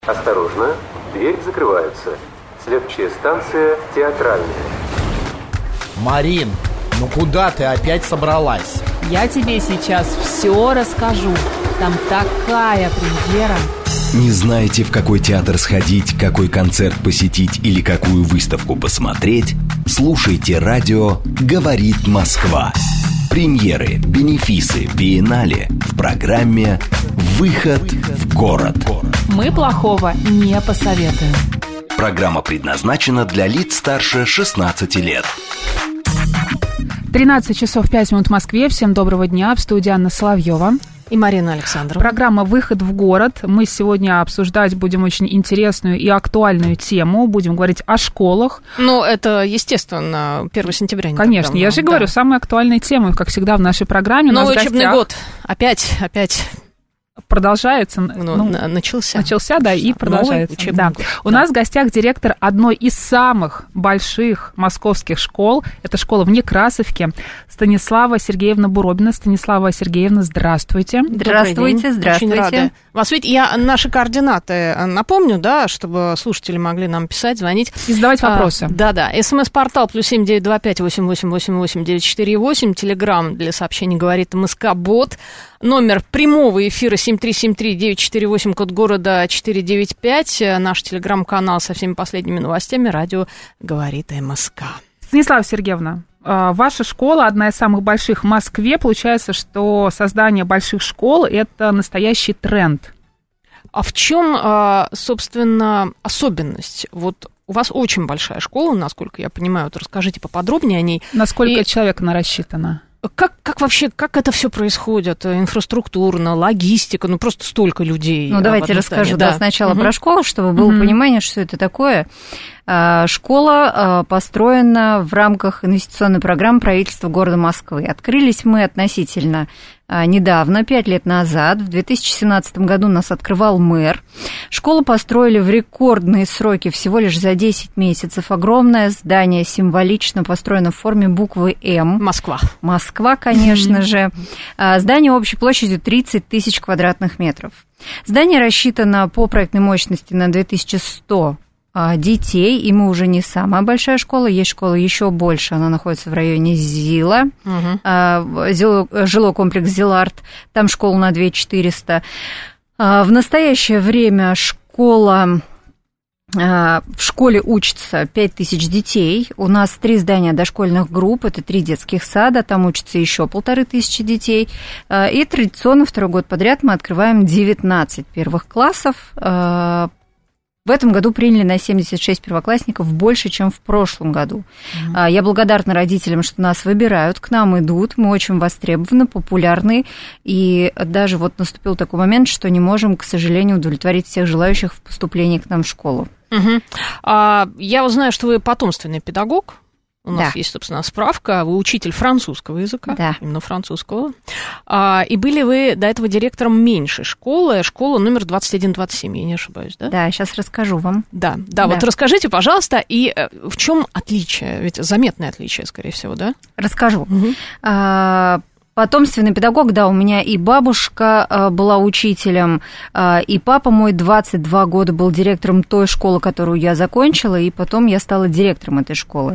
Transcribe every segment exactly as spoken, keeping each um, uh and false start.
Осторожно, дверь закрывается. Следующая станция театральная. Марин, ну куда ты опять собралась? Я тебе сейчас все расскажу. Там такая премьера. Не знаете, в какой театр сходить, какой концерт посетить или какую выставку посмотреть? Слушайте радио «Говорит Москва». Премьеры, бенефисы, биеннале в программе «Выход в город». Мы плохого не посоветуем. Программа предназначена для лиц старше шестнадцати лет. тринадцать часов пять минут в Москве. Всем доброго дня. В студии Анна Соловьева и Марина Александровна. Программа «Выход в город». Мы сегодня обсуждать будем очень интересную и актуальную тему. Будем говорить о школах. Ну, это, естественно, первого сентября. Конечно, я же да. говорю, самые актуальные темы, как всегда в нашей программе. Новый учебный гостях... год. Опять, опять... Продолжается. Ну, ну, начался. Начался, да, и продолжается. Да. Год. У да. нас в гостях директор одной из самых больших московских школ. Это школа в Некрасовке. Станислава Сергеевна Буробина. Станислава Сергеевна, здравствуйте. Здравствуйте, здравствуйте. Очень рада вас видеть. Я наши координаты напомню, да, чтобы слушатели могли нам писать, звонить. И задавать вопросы. А, да-да. СМС-портал плюс семь девять два пять восемь восемь восемь восемь девять четыре восемь. Телеграм для сообщений говорит МСК-бот. Номер прямого эфира семь три семь три девять четыре восемь, код города четыреста девяносто пять. Наш телеграм-канал со всеми последними новостями. Радио говорит МСК. Станислава Сергеевна, ваша школа одна из самых больших в Москве. Получается, что создание больших школ – это настоящий тренд. А в чем, собственно, особенность? Вот у вас очень большая школа, насколько я понимаю. Вот расскажите поподробнее о ней. На сколько И... человек она рассчитана? Как, как вообще, как это все происходит? Инфраструктурно, логистика, ну просто столько людей. Ну давайте расскажу да. Да, сначала угу. про школу, чтобы было угу. понимание, что это такое. Школа построена в рамках инвестиционной программы правительства города Москвы. Открылись мы относительно недавно, пять лет назад. В две тысячи семнадцатом году нас открывал мэр. Школу построили в рекордные сроки, всего лишь за десять месяцев. Огромное здание, символично построено в форме буквы «М». Москва. Москва, конечно же. Здание общей площадью тридцать тысяч квадратных метров. Здание рассчитано по проектной мощности на две тысячи сто детей, и мы уже не самая большая школа, есть школа еще больше, она находится в районе ЗИЛа, угу. жилой комплекс «Зиларт», там школа на две тысячи четыреста. В настоящее время школа, в школе учатся пять тысяч детей, у нас три здания дошкольных групп, это три детских сада, там учатся еще полторы тысячи детей, и традиционно второй год подряд мы открываем девятнадцать первых классов. В этом году приняли на семьдесят шесть первоклассников больше, чем в прошлом году. Mm-hmm. Я благодарна родителям, что нас выбирают, к нам идут, мы очень востребованы, популярны, и даже вот наступил такой момент, что не можем, к сожалению, удовлетворить всех желающих в поступлении к нам в школу. Mm-hmm. А, я узнаю, что вы потомственный педагог. У нас да. есть, собственно, справка. Вы учитель французского языка, да. именно французского. А, и были вы до этого директором меньшей школы, школа номер двадцать один двадцать семь, я не ошибаюсь, да? Да, сейчас расскажу вам. Да, да, да. Вот расскажите, пожалуйста, и в чем отличие? Ведь заметное отличие, скорее всего, да? Расскажу. Угу. А, потомственный педагог, да, у меня и бабушка была учителем, и папа мой двадцать два года был директором той школы, которую я закончила, и потом я стала директором этой школы.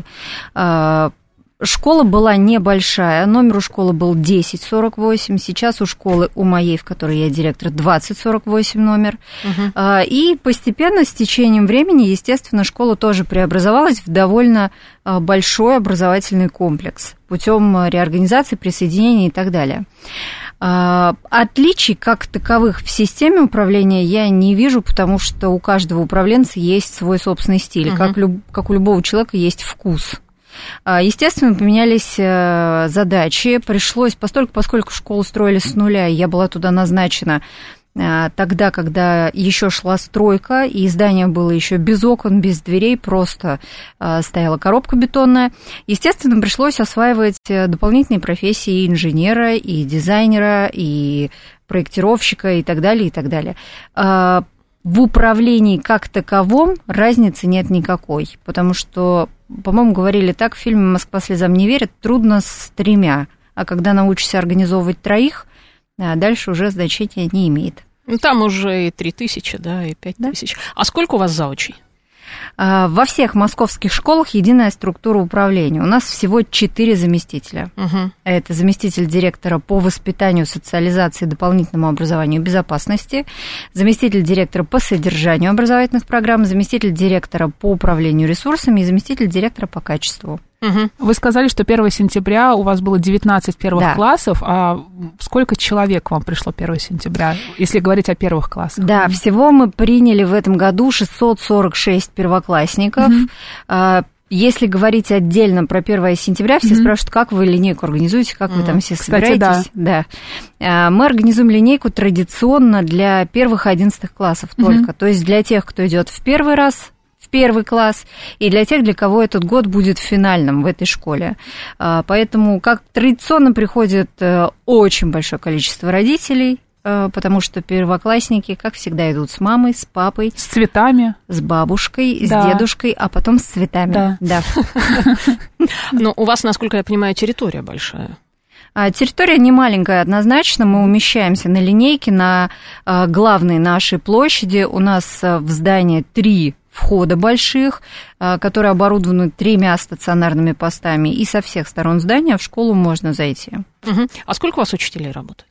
Школа была небольшая, номер у школы был десять сорок восемь, сейчас у школы, у моей, в которой я директор, двадцать сорок восемь номер. Угу. И постепенно, с течением времени, естественно, школа тоже преобразовалась в довольно большой образовательный комплекс путем реорганизации, присоединения и так далее. Отличий как таковых в системе управления я не вижу, потому что у каждого управленца есть свой собственный стиль, угу. как, люб, как у любого человека есть вкус. Естественно, поменялись задачи, пришлось, постольку, поскольку школу строили с нуля, и я была туда назначена тогда, когда еще шла стройка, и здание было еще без окон, без дверей, просто стояла коробка бетонная. Естественно, пришлось осваивать дополнительные профессии и инженера, и дизайнера, и проектировщика, и так далее, и так далее. В управлении как таковом разницы нет никакой, потому что, по-моему, говорили так в фильме «Москва слезам не верит», трудно с тремя, а когда научишься организовывать троих, дальше уже значения не имеет. Ну, там уже и три тысячи, да, и пять тысяч. Да. А сколько у вас заучей? Во всех московских школах единая структура управления. У нас всего четыре заместителя. Угу. Это заместитель директора по воспитанию, социализации, дополнительному образованию и безопасности, заместитель директора по содержанию образовательных программ, заместитель директора по управлению ресурсами и заместитель директора по качеству. Угу. Вы сказали, что первого сентября у вас было девятнадцать первых да. классов, а сколько человек к вам пришло первого сентября, если говорить о первых классах? Да, всего мы приняли в этом году шестьсот сорок шесть первоклассников. Угу. Если говорить отдельно про первого сентября, все mm-hmm. спрашивают, как вы линейку организуете, как mm-hmm. вы там все Кстати, собираетесь. Да. Да. Мы организуем линейку традиционно для первых и одиннадцатых классов mm-hmm. только. То есть для тех, кто идет в первый раз, в первый класс, и для тех, для кого этот год будет финальным в этой школе. Поэтому, как традиционно, приходит очень большое количество родителей, потому что первоклассники, как всегда, идут с мамой, с папой. С цветами. С бабушкой, да. с дедушкой, а потом с цветами. Да. Да. Но у вас, насколько я понимаю, территория большая. Территория не маленькая, однозначно. Мы умещаемся на линейке, на главной нашей площади. У нас в здании три входа больших, которые оборудованы тремя стационарными постами. И со всех сторон здания в школу можно зайти. Угу. А сколько у вас учителей работает?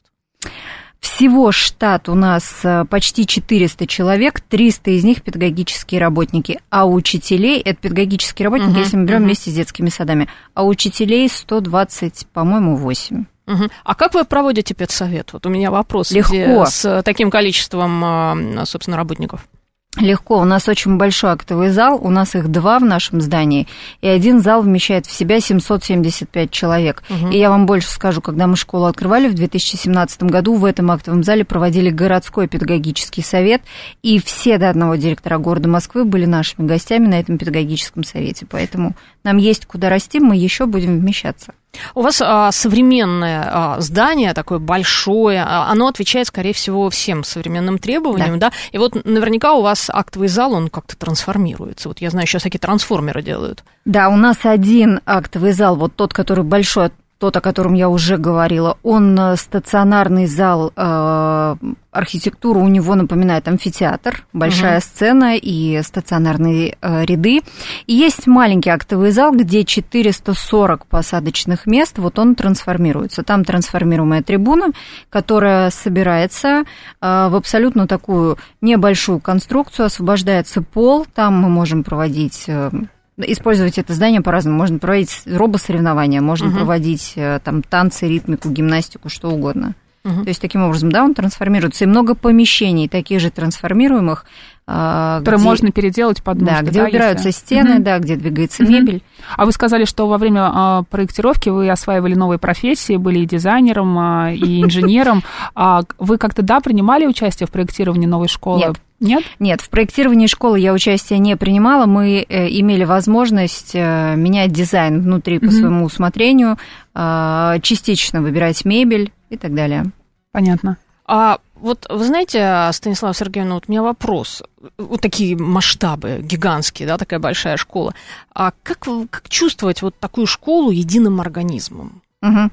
Всего штат у нас почти четыреста человек, триста из них педагогические работники, а учителей, это педагогические работники, uh-huh, если мы берем uh-huh. вместе с детскими садами, а учителей сто двадцать, по-моему, восемь. Uh-huh. А как вы проводите педсовет? Вот у меня вопрос. Легко. С таким количеством, собственно, работников. Легко. У нас очень большой актовый зал, у нас их два в нашем здании, и один зал вмещает в себя семьсот семьдесят пять человек. Угу. И я вам больше скажу, когда мы школу открывали в две тысячи семнадцатом году, в этом актовом зале проводили городской педагогический совет, и все до одного директора города Москвы были нашими гостями на этом педагогическом совете. Поэтому нам есть куда расти, мы еще будем вмещаться. У вас а, современное а, здание, такое большое, а, оно отвечает, скорее всего, всем современным требованиям, да. да? И вот наверняка у вас актовый зал, он как-то трансформируется. Вот я знаю, сейчас всякие трансформеры делают. Да, у нас один актовый зал, вот тот, который большой, тот, о котором я уже говорила, он стационарный зал, э, архитектура у него напоминает амфитеатр, большая uh-huh. сцена и стационарные э, ряды. И есть маленький актовый зал, где четыреста сорок посадочных мест, вот он трансформируется. Там трансформируемая трибуна, которая собирается э, в абсолютно такую небольшую конструкцию, освобождается пол, там мы можем проводить... Э, Использовать это здание по-разному. Можно проводить робосоревнования, можно uh-huh. проводить там танцы, ритмику, гимнастику, что угодно. Uh-huh. То есть, таким образом, да, он трансформируется. И много помещений таких же трансформируемых, которые где, можно переделать под нужды. Да, где да, убираются если... стены, uh-huh. да, где двигается uh-huh. мебель. А вы сказали, что во время а, проектировки вы осваивали новые профессии, были и дизайнером, а, и инженером. А вы как-то, да, принимали участие в проектировании новой школы? Нет. Нет? Нет, в проектировании школы я участия не принимала. Мы имели возможность менять дизайн внутри по mm-hmm. своему усмотрению, частично выбирать мебель и так далее. Понятно. А вот вы знаете, Станислава Сергеевна, вот у меня вопрос. Вот такие масштабы гигантские, да, такая большая школа. А как, как чувствовать вот такую школу единым организмом? Угу.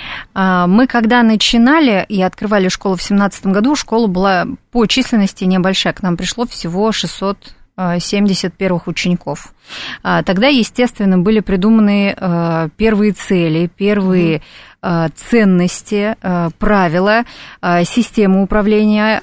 Мы когда начинали и открывали школу в семнадцатом году, школа была по численности небольшая, к нам пришло всего шестьсот семьдесят первых учеников. Тогда, естественно, были придуманы первые цели, первые ценности, правила, система управления,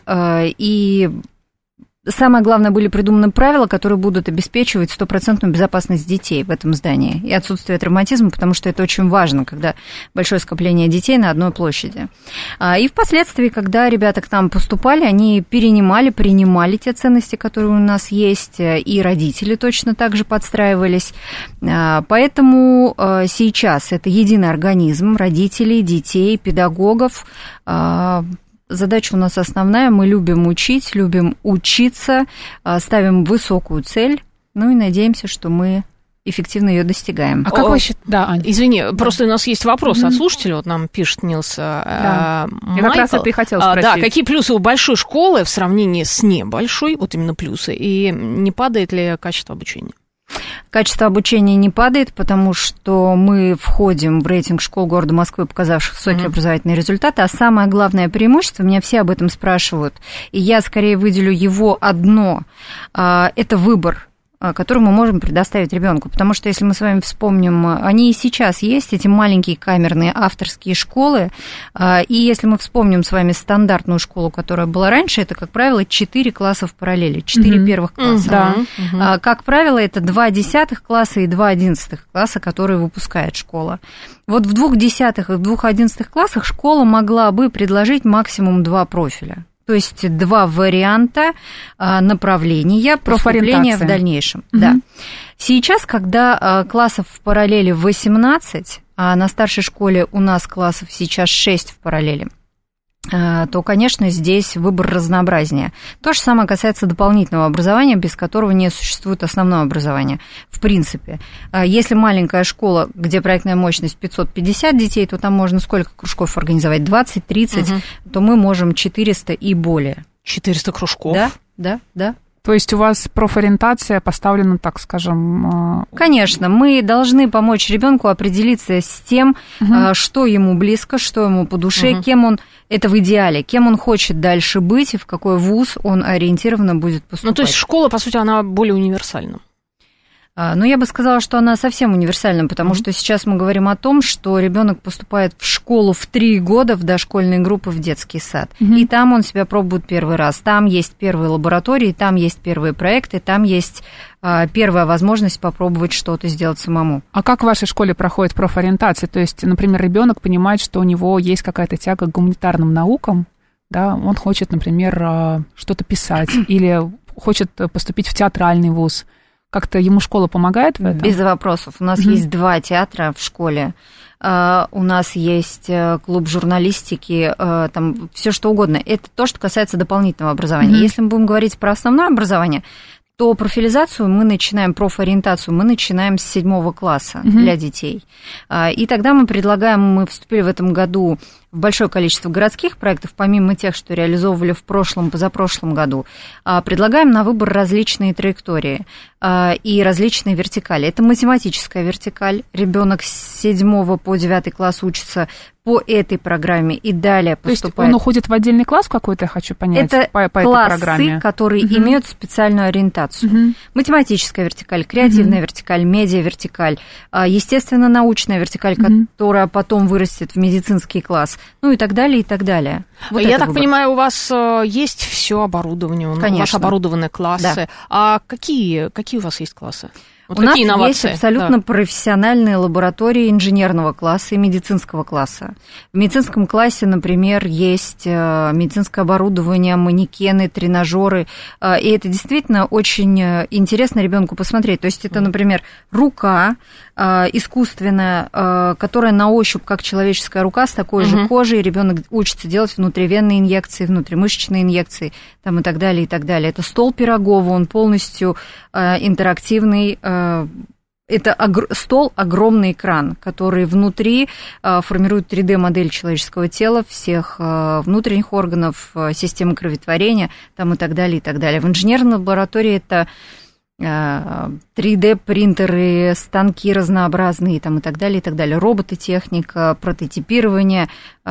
и самое главное, были придуманы правила, которые будут обеспечивать стопроцентную безопасность детей в этом здании и отсутствие травматизма, потому что это очень важно, когда большое скопление детей на одной площади. И впоследствии, когда ребята к нам поступали, они перенимали, принимали те ценности, которые у нас есть, и родители точно так же подстраивались. Поэтому сейчас это единый организм родителей, детей, педагогов. Задача у нас основная, мы любим учить, любим учиться, ставим высокую цель, ну и надеемся, что мы эффективно ее достигаем. А как вы считаете? Да, Аня. Извини, да. Просто у нас есть вопрос mm-hmm. от слушателя, вот нам пишет Нилс да. Майкл. Я как раз это и хотела спросить. А, да, какие плюсы у большой школы в сравнении с небольшой, вот именно плюсы, и не падает ли качество обучения? Качество обучения не падает, потому что мы входим в рейтинг школ города Москвы, показавших высокие mm-hmm. образовательные результаты, а самое главное преимущество, меня все об этом спрашивают, и я скорее выделю его одно, это выбор, который мы можем предоставить ребенку. Потому что, если мы с вами вспомним, они и сейчас есть, эти маленькие камерные авторские школы, и если мы вспомним с вами стандартную школу, которая была раньше, это, как правило, четыре класса в параллели, четыре mm-hmm. первых класса. Mm-hmm. Mm-hmm. Как правило, это два десятых класса и два одиннадцатых класса, которые выпускает школа. Вот в двух десятых и в двух одиннадцатых классах школа могла бы предложить максимум два профиля. То есть два варианта направления поступления в дальнейшем. Угу. Да. Сейчас, когда классов в параллели восемнадцать, а на старшей школе у нас классов сейчас шесть в параллели, то, конечно, здесь выбор разнообразнее. То же самое касается дополнительного образования, без которого не существует основное образование. В принципе, если маленькая школа, где проектная мощность пятьсот пятьдесят детей, то там можно сколько кружков организовать? двадцать тридцать, угу. то мы можем четыреста и более. четыреста кружков? Да, да, да. То есть у вас профориентация поставлена, так скажем... Конечно, мы должны помочь ребенку определиться с тем, угу. что ему близко, что ему по душе, угу. кем он, это в идеале, кем он хочет дальше быть и в какой вуз он ориентированно будет поступать. Ну, то есть школа, по сути, она более универсальна. Ну, я бы сказала, что она совсем универсальна, потому mm-hmm. что сейчас мы говорим о том, что ребенок поступает в школу в три года, в дошкольные группы, в детский сад. Mm-hmm. И там он себя пробует первый раз. Там есть первые лаборатории, там есть первые проекты, там есть а, первая возможность попробовать что-то сделать самому. А как в вашей школе проходит профориентация? То есть, например, ребенок понимает, что у него есть какая-то тяга к гуманитарным наукам, да, он хочет, например, что-то писать или хочет поступить в театральный вуз. Как-то ему школа помогает в этом? Без вопросов. У нас mm-hmm. есть два театра в школе. Uh, у нас есть клуб журналистики, uh, там все что угодно. Это то, что касается дополнительного образования. Mm-hmm. Если мы будем говорить про основное образование, то профилизацию мы начинаем, профориентацию мы начинаем с седьмого класса mm-hmm. для детей. Uh, и тогда мы предлагаем, мы вступили в этом году в большое количество городских проектов, помимо тех, что реализовывали в прошлом, позапрошлом году, предлагаем на выбор различные траектории и различные вертикали. Это математическая вертикаль. Ребенок с седьмого по девятый класс учится по этой программе и далее поступает. То есть он уходит в отдельный класс какой-то, я хочу понять, это по, по классы, этой программе? которые угу. имеют специальную ориентацию. Угу. Математическая вертикаль, креативная угу. вертикаль, медиа-вертикаль, естественно-научная вертикаль, угу. которая потом вырастет в медицинский класс. Ну и так далее, и так далее. Вот я так выбор. понимаю, у вас есть все оборудование, Конечно. у вас оборудованные классы. Да. А какие, какие у вас есть классы? Вот у нас инновации? Есть абсолютно да. профессиональные лаборатории инженерного класса и медицинского класса. В медицинском классе, например, есть медицинское оборудование, манекены, тренажеры, и это действительно очень интересно ребенку посмотреть. То есть это, например, рука искусственная, которая на ощупь как человеческая рука с такой же кожей, ребенок учится делать внутривенные инъекции, внутримышечные инъекции, там и так далее, и так далее. Это стол Пирогова, он полностью интерактивный. Это стол, огромный экран, который внутри формирует три дэ-модель человеческого тела, всех внутренних органов, системы кроветворения, там и так далее, и так далее. В инженерной лаборатории это три дэ-принтеры, станки разнообразные, там и так далее, и так далее. Робототехника, прототипирование,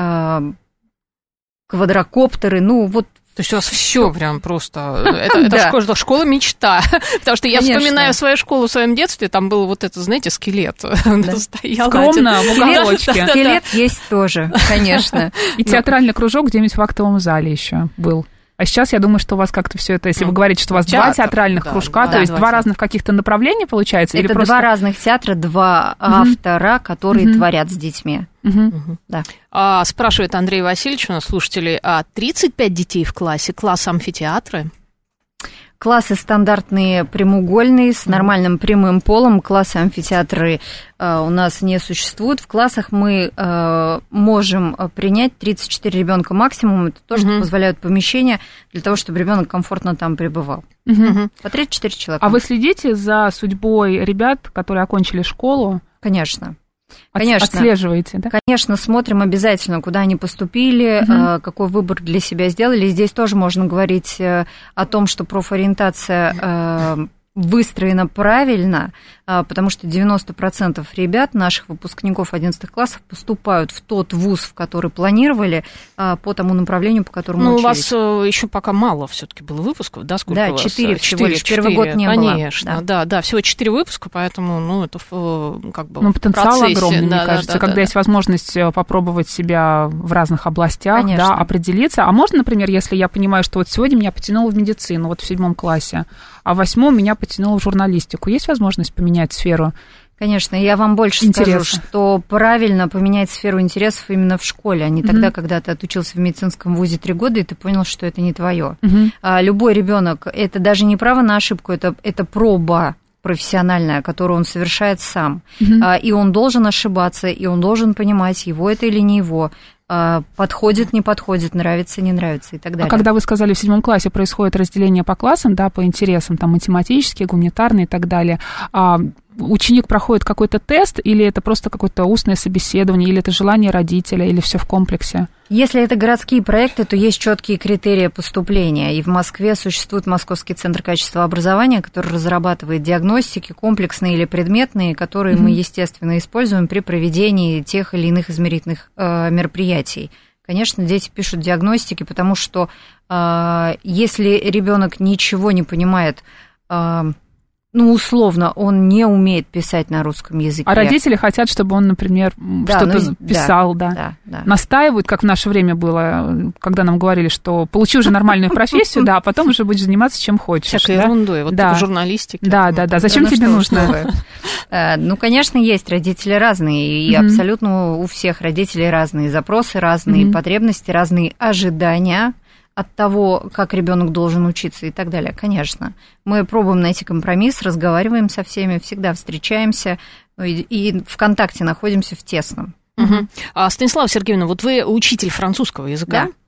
квадрокоптеры, ну вот. То есть у вас все прям просто... Это, это да. школа, школа мечта. Потому что я Конечно. вспоминаю свою школу в своем детстве, там был вот это, знаете, скелет. Да. Стоял скромно, в уголочке. Скелет, скелет есть тоже, конечно. И театральный кружок где-нибудь в актовом зале еще был. А сейчас я думаю, что у вас как-то все это, если вы говорите, что у вас Театр, два театральных да, кружка, да, то есть два театра. разных каких-то направления получается? Это или просто... два разных театра, два угу. автора, которые угу. творят с детьми. Угу. Угу. Да. А, спрашивает Андрей Васильевич, у нас слушатели, а тридцать пять детей в классе, класс амфитеатры? Классы стандартные прямоугольные, с нормальным прямым полом. Классы амфитеатры э, у нас не существует. В классах мы э, можем принять тридцать четыре ребенка максимум. Это то, что uh-huh. позволяют помещения для того, чтобы ребенок комфортно там пребывал. Uh-huh. По тридцать четыре человека. А вы следите за судьбой ребят, которые окончили школу? Конечно. Конечно, отслеживаете, да? Конечно, смотрим обязательно, куда они поступили, угу. какой выбор для себя сделали. Здесь тоже можно говорить о том, что профориентация выстроено правильно, потому что девяносто процентов ребят, наших выпускников одиннадцатых классов, поступают в тот вуз, в который планировали, по тому направлению, по которому ну, учились. Ну, у вас еще пока мало все-таки было выпусков, да? Сколько да, у вас? четыре всего лишь, первый год не Конечно, было. Конечно, да. да, да, всего четыре выпуска, поэтому, ну, это как бы ну, потенциал процессе, огромный, да, мне кажется, да, когда да, есть да. возможность попробовать себя в разных областях, да, определиться. А можно, например, если я понимаю, что вот сегодня меня потянуло в медицину, вот в седьмом классе, а в восьмом меня потянуло в журналистику, есть возможность поменять сферу? Конечно, я вам больше Интересно. скажу, что правильно поменять сферу интересов именно в школе, а не mm-hmm. тогда, когда ты отучился в медицинском вузе три года, и ты понял, что это не твое. Mm-hmm. А, любой ребенок, это даже не право на ошибку, это, это проба профессиональная, которую он совершает сам. Mm-hmm. А, и он должен ошибаться, и он должен понимать, его это или не его. Подходит, не подходит, нравится, не нравится и так далее. А когда вы сказали, в седьмом классе происходит разделение по классам, да, по интересам, там, математические, гуманитарные и так далее, а ученик проходит какой-то тест, или это просто какое-то устное собеседование, или это желание родителя, или все в комплексе? Если это городские проекты, то есть четкие критерии поступления. И в Москве существует Московский центр качества образования, который разрабатывает диагностики, комплексные или предметные, которые mm-hmm. мы, естественно, используем при проведении тех или иных измерительных э, мероприятий. Конечно, дети пишут диагностики, потому что э, если ребенок ничего не понимает, э, ну, условно, он не умеет писать на русском языке. А родители хотят, чтобы он, например, да, что-то ну, писал, да, да. Да, да. Настаивают, как в наше время было, когда нам говорили, что получи уже нормальную профессию, да, а потом уже будешь заниматься чем хочешь. Всякой ерундой, вот в журналистике. Да, да, да. Зачем тебе нужно? Ну, конечно, есть родители разные, и абсолютно у всех родителей разные запросы, разные потребности, разные ожидания от того, как ребенок должен учиться и так далее. Конечно, мы пробуем найти компромисс, разговариваем со всеми, всегда встречаемся, ну, и, и в контакте находимся в тесном. Угу. А, Станислава Сергеевна, вот вы учитель французского языка. Да.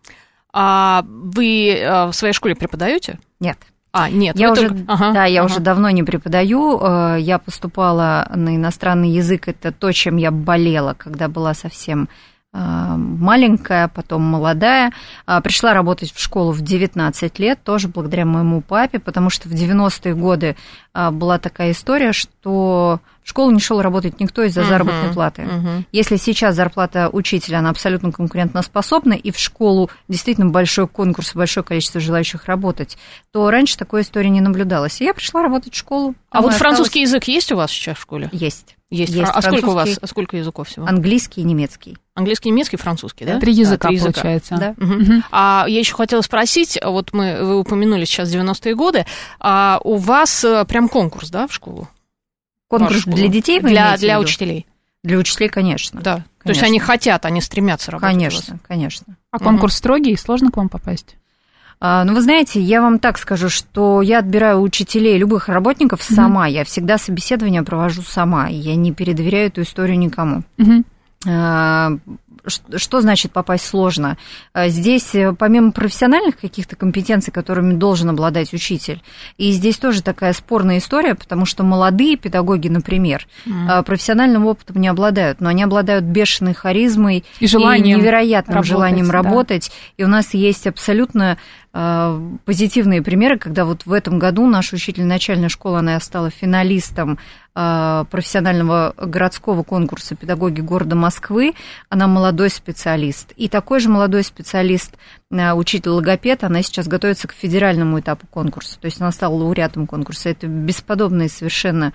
А вы в своей школе преподаете? Нет. А, нет. Я уже, только... ага, да, я ага. уже давно не преподаю. Я поступала на иностранный язык. Это то, чем я болела, когда была совсем маленькая, потом молодая. Пришла работать в школу в девятнадцать лет, тоже благодаря моему папе, потому что в девяностые годы была такая история, что в школу не шел работать никто из-за uh-huh, заработной платы. Uh-huh. Если сейчас зарплата учителя, она абсолютно конкурентоспособна, и в школу действительно большой конкурс, большое количество желающих работать, то раньше такой истории не наблюдалось. И я пришла работать в школу. А вот осталась... французский язык есть у вас сейчас в школе? Есть. Есть. Есть. А сколько у вас, сколько языков всего? Английский и немецкий. Английский, немецкий, французский, да? Три языка, а, три языка. Получается. Да. Угу. Угу. А я еще хотела спросить, вот мы, вы упомянули сейчас девяностые годы, а у вас прям конкурс, да, в школу? Конкурс для детей? Вы для, для учителей? Для учителей, конечно. Да. Конечно. То есть они хотят, они стремятся работать. Конечно, конечно. А конкурс угу. строгий, сложно к вам попасть? А, ну, вы знаете, я вам так скажу, что я отбираю учителей, любых работников mm-hmm. сама. Я всегда собеседование провожу сама. Я не передоверяю эту историю никому. Mm-hmm. А, что значит попасть сложно? Здесь, помимо профессиональных каких-то компетенций, которыми должен обладать учитель, и здесь тоже такая спорная история, потому что молодые педагоги, например, mm-hmm. профессиональным опытом не обладают, но они обладают бешеной харизмой и, желанием и невероятным работать, желанием да. работать. И у нас есть абсолютно позитивные примеры, когда вот в этом году наша учитель начальной школы, она стала финалистом профессионального городского конкурса педагоги города Москвы, она молодой специалист. И такой же молодой специалист, учитель-логопед, она сейчас готовится к федеральному этапу конкурса, то есть она стала лауреатом конкурса. Это бесподобные совершенно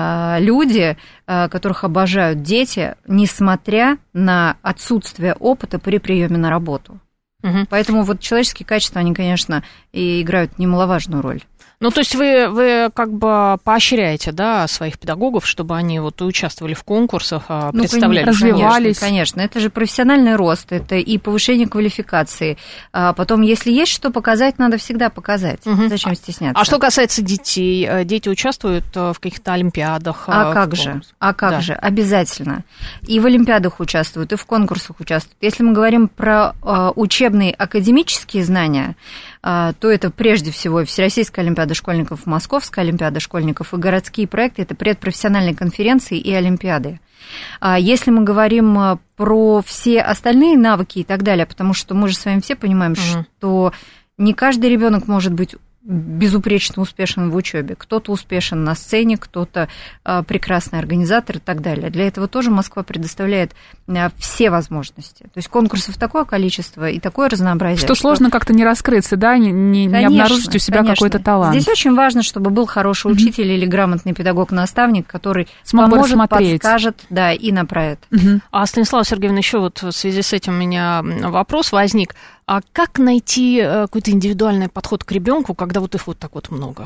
люди, которых обожают дети, несмотря на отсутствие опыта при приеме на работу. Угу. Поэтому вот человеческие качества, они, конечно, и играют немаловажную роль. Ну, то есть вы, вы как бы поощряете, да, своих педагогов, чтобы они вот участвовали в конкурсах, ну, представляли, развивались. Конечно, конечно, это же профессиональный рост, это и повышение квалификации. А потом, если есть что показать, надо всегда показать. Угу. Зачем стесняться? А что касается детей, дети участвуют в каких-то олимпиадах? А как же? А как да. же? Обязательно. И в олимпиадах участвуют, и в конкурсах участвуют. Если мы говорим про учебные академические знания, то это прежде всего Всероссийская олимпиада школьников, Московская олимпиада школьников и городские проекты, это предпрофессиональные конференции и олимпиады. Если мы говорим про все остальные навыки и так далее, потому что мы же с вами все понимаем, угу. что не каждый ребенок может быть безупречно успешен в учебе, кто-то успешен на сцене, кто-то а, прекрасный организатор и так далее. Для этого тоже Москва предоставляет а, все возможности. То есть конкурсов такое количество и такое разнообразие. Что, что... сложно как-то не раскрыться, да, не, не, конечно, не обнаружить у себя конечно. Какой-то талант. Здесь очень важно, чтобы был хороший учитель mm-hmm. или грамотный педагог-наставник, который смог поможет, рассмотреть. Подскажет, да, и направит. Mm-hmm. А, Станислава Сергеевна, еще вот в связи с этим у меня вопрос возник. А как найти какой-то индивидуальный подход к ребенку, когда вот их вот так вот много?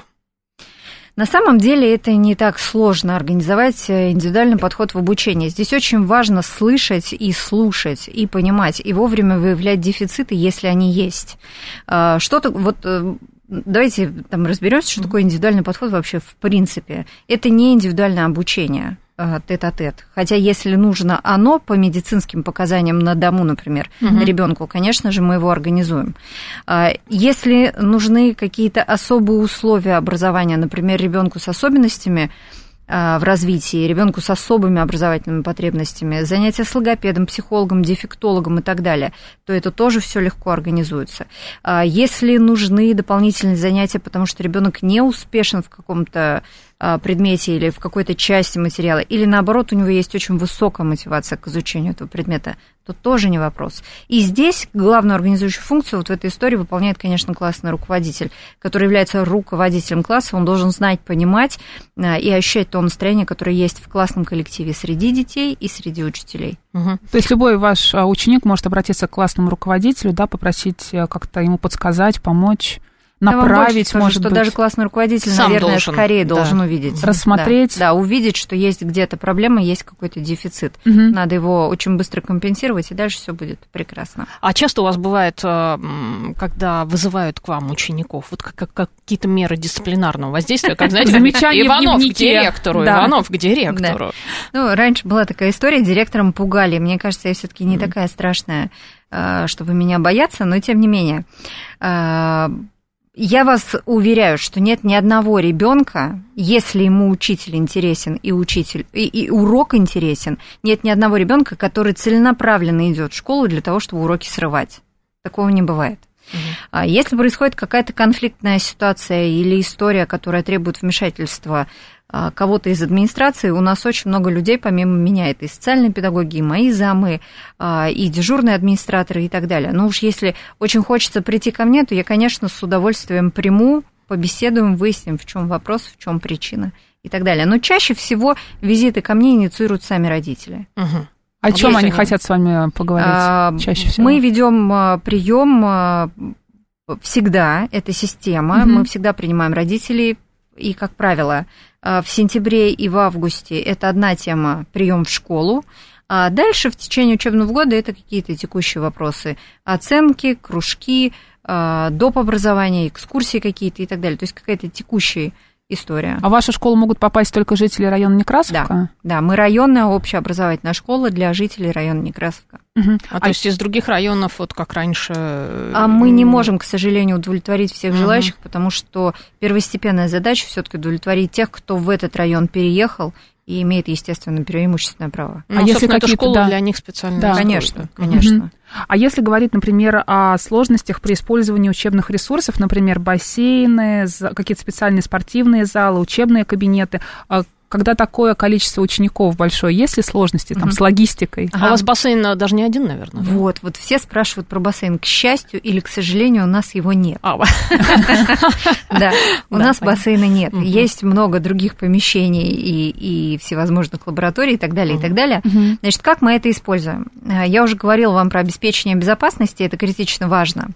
На самом деле это не так сложно организовать индивидуальный подход в обучении. Здесь очень важно слышать и слушать, и понимать, и вовремя выявлять дефициты, если они есть. Что-то вот... Давайте там разберемся, что такое индивидуальный подход вообще в принципе. Это не индивидуальное обучение тет-а-тет. Хотя если нужно оно по медицинским показаниям на дому, например, угу. ребенку, конечно же, мы его организуем. Если нужны какие-то особые условия образования, например, ребенку с особенностями в развитии, ребенку с особыми образовательными потребностями, занятия с логопедом, психологом, дефектологом и так далее, то это тоже все легко организуется. Если нужны дополнительные занятия, потому что ребенок не успешен в каком-то предмете или в какой-то части материала, или наоборот, у него есть очень высокая мотивация к изучению этого предмета, то тоже не вопрос. И здесь главную организующую функцию вот в этой истории выполняет, конечно, классный руководитель, который является руководителем класса, он должен знать, понимать и ощущать то настроение, которое есть в классном коллективе среди детей и среди учителей. Угу. То есть любой ваш ученик может обратиться к классному руководителю, да, попросить как-то ему подсказать, помочь, направить, скажу, может что быть. Даже классный руководитель, Сам наверное, должен, скорее да. должен увидеть. Рассмотреть. Да, да, увидеть, что есть где-то проблема, есть какой-то дефицит. Угу. Надо его очень быстро компенсировать, и дальше все будет прекрасно. А часто у вас бывает, когда вызывают к вам учеников, вот как, как, какие-то меры дисциплинарного воздействия, как, знаете, замечание Иванов к директору, да. Иванов к директору. Да. Ну, раньше была такая история, директором пугали. Мне кажется, я все-таки не mm. такая страшная, чтобы меня бояться, но тем не менее. Я вас уверяю, что нет ни одного ребенка, если ему учитель интересен и учитель и, и урок интересен, нет ни одного ребенка, который целенаправленно идет в школу для того, чтобы уроки срывать. Такого не бывает. Uh-huh. Если происходит какая-то конфликтная ситуация или история, которая требует вмешательства кого-то из администрации, у нас очень много людей, помимо меня, это и социальные педагоги, и мои замы, и дежурные администраторы и так далее. Но уж если очень хочется прийти ко мне, то я, конечно, с удовольствием приму, побеседуем, выясним, в чем вопрос, в чем причина и так далее. Но чаще всего визиты ко мне инициируют сами родители. Uh-huh. О чем они хотят с вами поговорить а, чаще всего? Мы ведем прием всегда, это система, угу. мы всегда принимаем родителей, и, как правило, в сентябре и в августе это одна тема прием в школу, а дальше в течение учебного года это какие-то текущие вопросы, оценки, кружки, доп. Образование, экскурсии какие-то и так далее, то есть какая-то текущая история. А в вашу школу могут попасть только жители района Некрасовка? Да, да, мы районная общеобразовательная школа для жителей района Некрасовка. Угу. А, а то есть из других районов, вот как раньше... А мы не можем, к сожалению, удовлетворить всех желающих, угу. потому что первостепенная задача все-таки удовлетворить тех, кто в этот район переехал и имеет, естественно, преимущественное право. Ну, а если какие-то школы да. для них специально? Да, конечно, конечно. Угу. А если говорить, например, о сложностях при использовании учебных ресурсов, например, бассейны, какие-то специальные спортивные залы, учебные кабинеты, когда такое количество учеников большое, есть ли сложности там, угу. с логистикой? Ага. А у вас бассейн даже не один, наверное? Да? Вот, вот все спрашивают про бассейн. К счастью или к сожалению, у нас его нет. Да, у нас бассейна нет. Есть много других помещений и всевозможных лабораторий и так далее, и так далее. Значит, как мы это используем? Я уже говорила вам про обеспечение безопасности, это критично важно.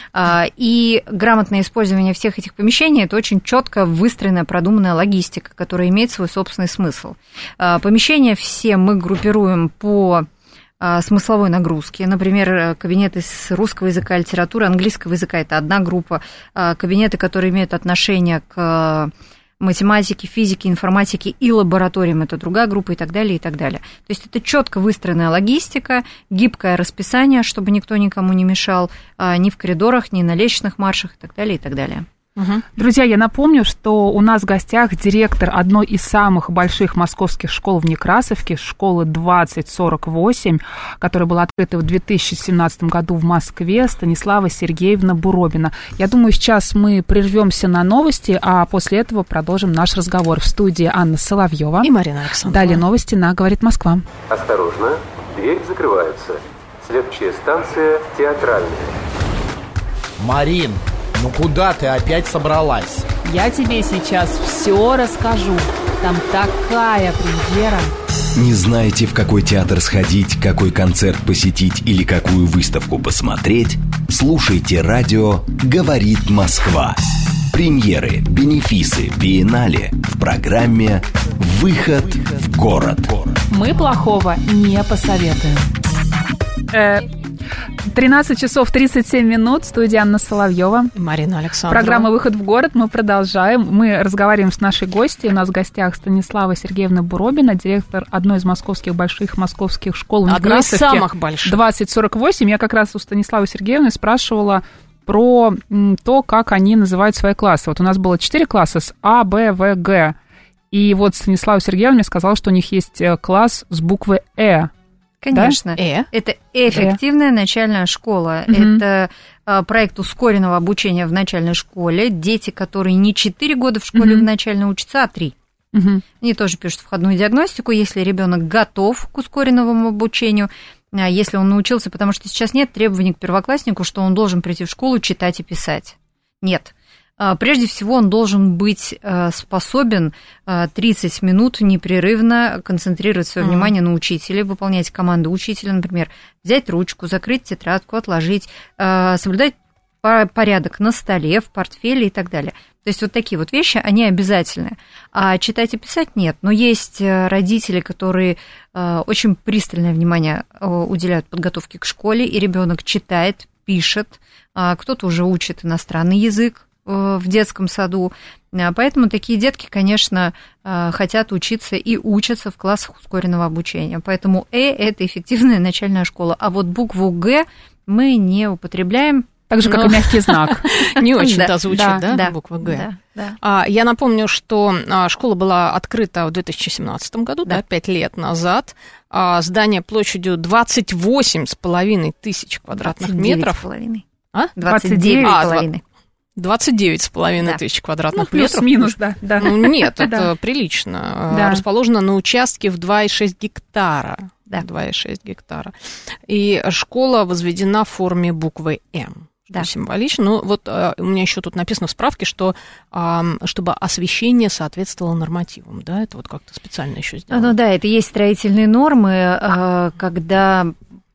И грамотное использование всех этих помещений – это очень четко выстроенная, продуманная логистика, которая имеет свой собственный смысл. Помещения все мы группируем по смысловой нагрузке. Например, кабинеты с русского языка, литературы, английского языка – это одна группа. Кабинеты, которые имеют отношение к математике, физике, информатике и лабораториям – это другая группа и так далее, и так далее. То есть это четко выстроенная логистика, гибкое расписание, чтобы никто никому не мешал ни в коридорах, ни на лестничных маршах и так далее, и так далее. Угу. Друзья, я напомню, что у нас в гостях директор одной из самых больших московских школ в Некрасовке, школы двадцать сорок восемь, которая была открыта в две тысячи семнадцатом году в Москве, Станислава Сергеевна Буробина. Я думаю, сейчас мы прервемся на новости, а после этого продолжим наш разговор. В студии Анна Соловьева и Марина Александрова. Далее новости на «Говорит Москва». Осторожно, дверь закрывается. Следующая станция Театральная. Марин, ну куда ты опять собралась? Я тебе сейчас все расскажу. Там такая премьера. Не знаете, в какой театр сходить, какой концерт посетить или какую выставку посмотреть? Слушайте радио «Говорит Москва». Премьеры, бенефисы, биеннале в программе «Выход в город». Мы плохого не посоветуем. тринадцать часов тридцать семь минут, студия Анна Соловьева. Марина Александрова. Программа «Выход в город». Мы продолжаем. Мы разговариваем с нашей гостьей. У нас в гостях Станислава Сергеевна Буробина, директор одной из московских больших московских школ в Некрасовке. Одной из самых больших. двадцать сорок восемь. Я как раз у Станиславы Сергеевны спрашивала про то, как они называют свои классы. Вот у нас было четыре класса с А, Б, В, Г. И вот Станислава Сергеевна мне сказала, что у них есть класс с буквы Э. Конечно. Да? Э? Это эффективная э. начальная школа. Угу. Это а, проект ускоренного обучения в начальной школе. Дети, которые не четыре года в школе угу. в начальной учатся, а три. Угу. Они тоже пишут входную диагностику, если ребенок готов к ускоренному обучению, если он научился, потому что сейчас нет требований к первокласснику, что он должен прийти в школу, читать и писать. Нет. Прежде всего, он должен быть способен тридцать минут непрерывно концентрировать свое mm. внимание на учителе, выполнять команды учителя, например, взять ручку, закрыть тетрадку, отложить, соблюдать порядок на столе, в портфеле и так далее. То есть вот такие вот вещи, они обязательны. А читать и писать нет. Но есть родители, которые очень пристальное внимание уделяют подготовке к школе, и ребенок читает, пишет, кто-то уже учит иностранный язык в детском саду. Поэтому такие детки, конечно, хотят учиться и учатся в классах ускоренного обучения. Поэтому Э – это эффективная начальная школа. А вот букву Г мы не употребляем. Так же, как и мягкий знак. Не очень-то звучит, да, буква Г. Я напомню, что школа была открыта в две тысячи семнадцатом году, да, пять лет назад. Здание площадью двадцать восемь с половиной тысяч квадратных метров. двадцать девять с половиной. двадцать девять с половиной тысяч квадратных ну, метров. Плюс-минус, да, да. Ну, нет, это прилично. Да. Расположена на участке в два и шесть гектара. Да. два и шесть гектара. И школа возведена в форме буквы М. Да. Символично. Ну, вот а, у меня еще тут написано в справке, что а, чтобы освещение соответствовало нормативам, да, это вот как-то специально еще сделано. Ну да, это есть строительные нормы, а, когда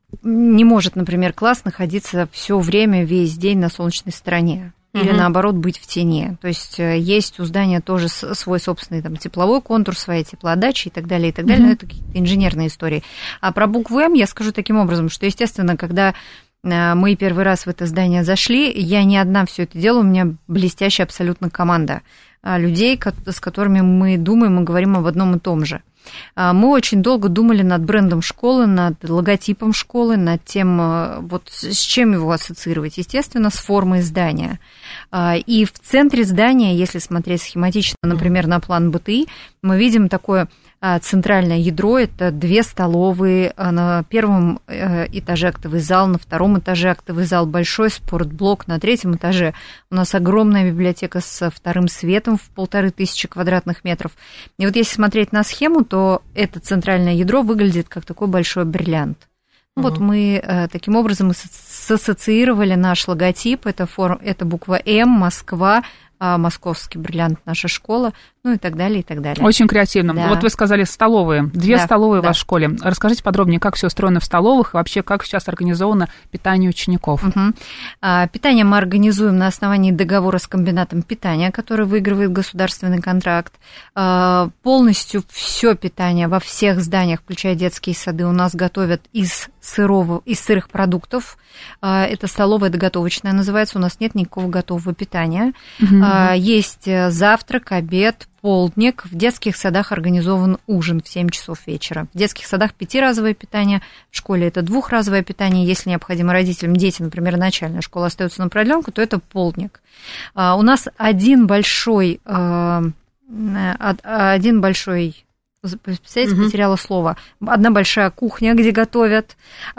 не может, например, класс находиться все время, весь день на солнечной стороне. Или, угу. наоборот, быть в тени. То есть есть у здания тоже свой собственный там, тепловой контур, своя теплоотдача и так далее, и так далее. Угу. Но это какие-то инженерные истории. А про букву М я скажу таким образом, что, естественно, когда мы первый раз в это здание зашли, я не одна все это делала, у меня блестящая абсолютно команда людей, с которыми мы думаем и говорим об одном и том же. Мы очень долго думали над брендом школы, над логотипом школы, над тем, вот с чем его ассоциировать. Естественно, с формой здания. И в центре здания, если смотреть схематично, например, на план БТИ, мы видим такое центральное ядро. Это две столовые, на первом этаже актовый зал, на втором этаже актовый зал, большой спортблок, на третьем этаже у нас огромная библиотека со вторым светом в полторы тысячи квадратных метров. И вот если смотреть на схему, то это центральное ядро выглядит как такой большой бриллиант. Uh-huh. Вот мы таким образом сассоциировали наш логотип, это, форм, это буква М, Москва, московский бриллиант, наша школа, ну и так далее, и так далее. Очень креативно. Да. Вот вы сказали столовые, две да, столовые да. в вашей школе. Расскажите подробнее, как все устроено в столовых и вообще, как сейчас организовано питание учеников. Угу. Питание мы организуем на основании договора с комбинатом питания, который выигрывает государственный контракт. Полностью все питание во всех зданиях, включая детские сады, у нас готовят из сырого, из сырых продуктов. Это столовая доготовочная называется, у нас нет никакого готового питания. Угу. Есть завтрак, обед, полдник. В детских садах организован ужин в семь часов вечера. В детских садах пятиразовое питание, в школе это двухразовое питание. Если необходимо родителям, дети, например, начальная школа остаются на продленку, то это полдник. У нас один большой, один большой... Представляете, угу. потеряла слово. Одна большая кухня, где готовят,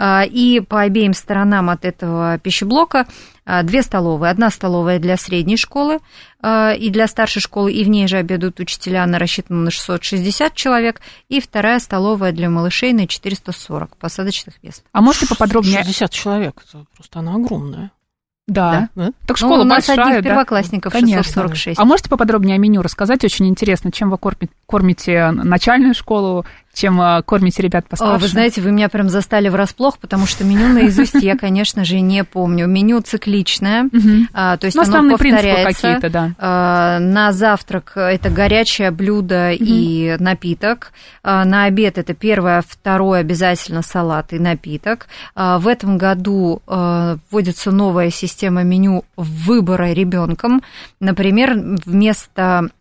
и по обеим сторонам от этого пищеблока две столовые. Одна столовая для средней школы и для старшей школы, и в ней же обедают учителя, она рассчитана на шестьсот шестьдесят человек, и вторая столовая для малышей на четыреста сорок посадочных мест. А можете поподробнее? шестьдесят человек, это просто она огромная. Да. да. Так школа ну, у нас большая, одних первоклассников да? шестьсот сорок шесть. А можете поподробнее о меню рассказать? Очень интересно, чем вы кормите начальную школу, чем кормите ребят постарше? Вы знаете, вы меня прям застали врасплох, потому что меню наизусть я, конечно же, не помню. Меню цикличное, угу. то есть ну, оно повторяется. Какие-то, да. На завтрак это горячее блюдо угу. и напиток. На обед это первое, второе обязательно салат и напиток. В этом году вводится новая система меню выбора ребенком. Например, вместо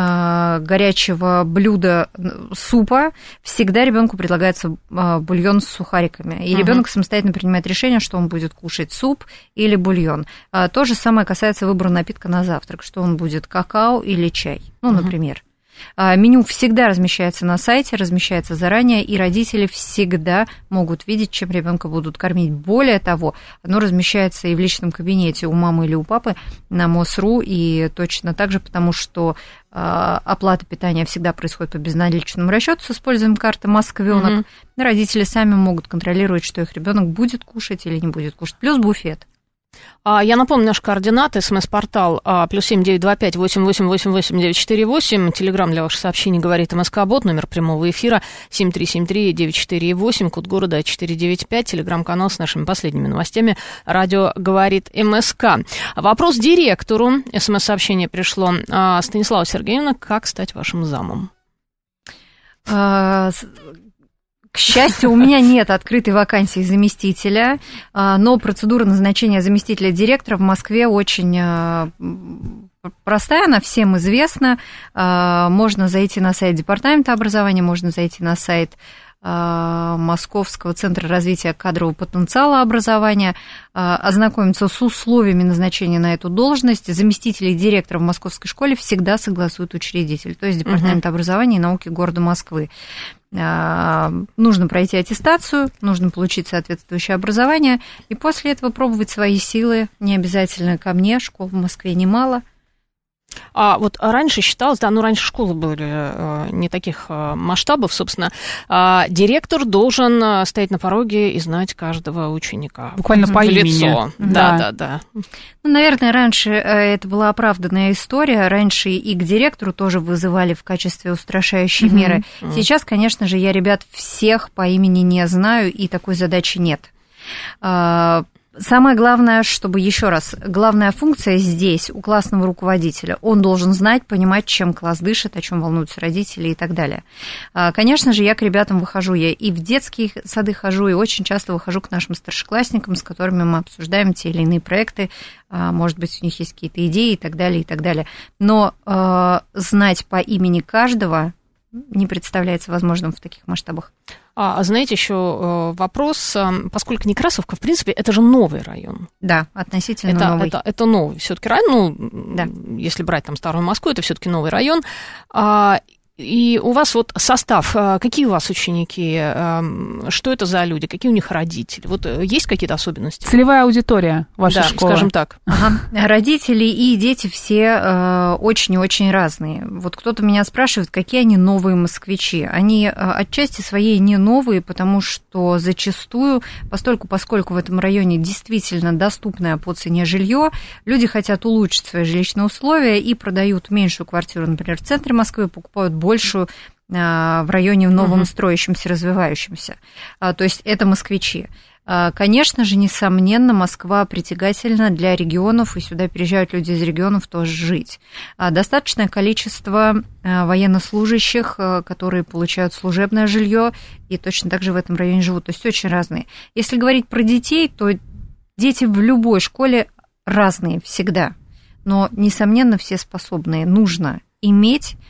горячего блюда супа всегда ребенку предлагается бульон с сухариками. И uh-huh. ребенок самостоятельно принимает решение, что он будет кушать суп или бульон. То же самое касается выбора напитка на завтрак, что он будет какао или чай, ну, uh-huh. например. Меню всегда размещается на сайте, размещается заранее, и родители всегда могут видеть, чем ребенка будут кормить. Более того, оно размещается и в личном кабинете у мамы или у папы на МОСРУ, и точно так же, потому что оплата питания всегда происходит по безналичному расчету с использованием карты «Москвёнок». Mm-hmm. Родители сами могут контролировать, что их ребенок будет кушать или не будет кушать. Плюс буфет. Я напомню наши координаты. СМС-портал плюс семь девять два пять восемь восемь восемь восемь девять четыре восемь. Телеграмм для ваших сообщений говорит МСК-бот. Номер прямого эфира семь три семь три девять четыре восемь. Код города четыреста девяносто пять. Телеграм-канал с нашими последними новостями. Радио говорит МСК. Вопрос директору. СМС-сообщение пришло. Станислава Сергеевна, как стать вашим замом? К счастью, у меня нет открытой вакансии заместителя, но процедура назначения заместителя директора в Москве очень простая, она всем известна. Можно зайти на сайт Департамента образования, можно зайти на сайт Московского центра развития кадрового потенциала образования, ознакомиться с условиями назначения на эту должность. Заместителей директора в московской школе всегда согласует учредитель, то есть Департамент uh-huh. образования и науки города Москвы. Нужно пройти аттестацию, нужно получить соответствующее образование, и после этого пробовать свои силы. Не обязательно ко мне, школ в Москве немало. А вот раньше считалось, да, ну раньше школы были э, не таких э, масштабов, собственно, э, директор должен стоять на пороге и знать каждого ученика. Буквально по имени. Лицо. Да, да, да. да. Ну, наверное, раньше это была оправданная история. Раньше и к директору тоже вызывали в качестве устрашающей mm-hmm. меры. Сейчас, конечно же, я ребят всех по имени не знаю, и такой задачи нет. Самое главное, чтобы, еще раз, главная функция здесь у классного руководителя. Он должен знать, понимать, чем класс дышит, о чем волнуются родители и так далее. Конечно же, я к ребятам выхожу, я и в детские сады хожу, и очень часто выхожу к нашим старшеклассникам, с которыми мы обсуждаем те или иные проекты, может быть, у них есть какие-то идеи и так далее, и так далее. Но э, знать по имени каждого не представляется возможным в таких масштабах. А знаете, еще вопрос, поскольку Некрасовка, в принципе, это же новый район. Да, относительно это, новый. Это, это новый все-таки район, ну, да. Если брать там Старую Москву, это все-таки новый район. И у вас вот состав, какие у вас ученики, что это за люди, какие у них родители? Вот есть какие-то особенности? Целевая аудитория вашей да, школы. Скажем так. Ага. Родители и дети все очень и очень разные. Вот кто-то меня спрашивает, какие они новые москвичи. Они отчасти своей не новые, потому что зачастую, постольку, поскольку в этом районе действительно доступное по цене жилье, люди хотят улучшить свои жилищные условия и продают меньшую квартиру, например, в центре Москвы, покупают большую в районе в новом uh-huh. строящемся, развивающемся. То есть это москвичи. Конечно же, несомненно, Москва притягательна для регионов, и сюда переезжают люди из регионов тоже жить. Достаточное количество военнослужащих, которые получают служебное жилье, и точно так же в этом районе живут. То есть очень разные. Если говорить про детей, то дети в любой школе разные всегда. Но, несомненно, все способные. Нужно иметь